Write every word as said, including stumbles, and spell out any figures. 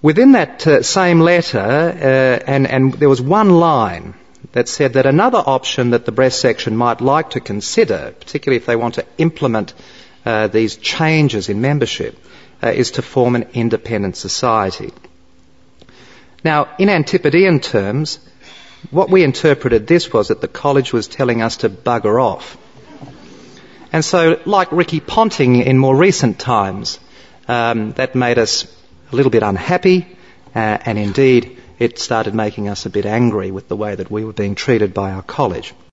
Within that uh, same letter, uh, and, and there was one line that said that another option that the breast section might like to consider, particularly if they want to implement uh, these changes in membership, uh, is to form an independent society. Now, in Antipodean terms, what we interpreted this was that the college was telling us to bugger off. And so, like Ricky Ponting in more recent times, um, that made us a little bit unhappy, uh, and indeed it started making us a bit angry with the way that we were being treated by our college.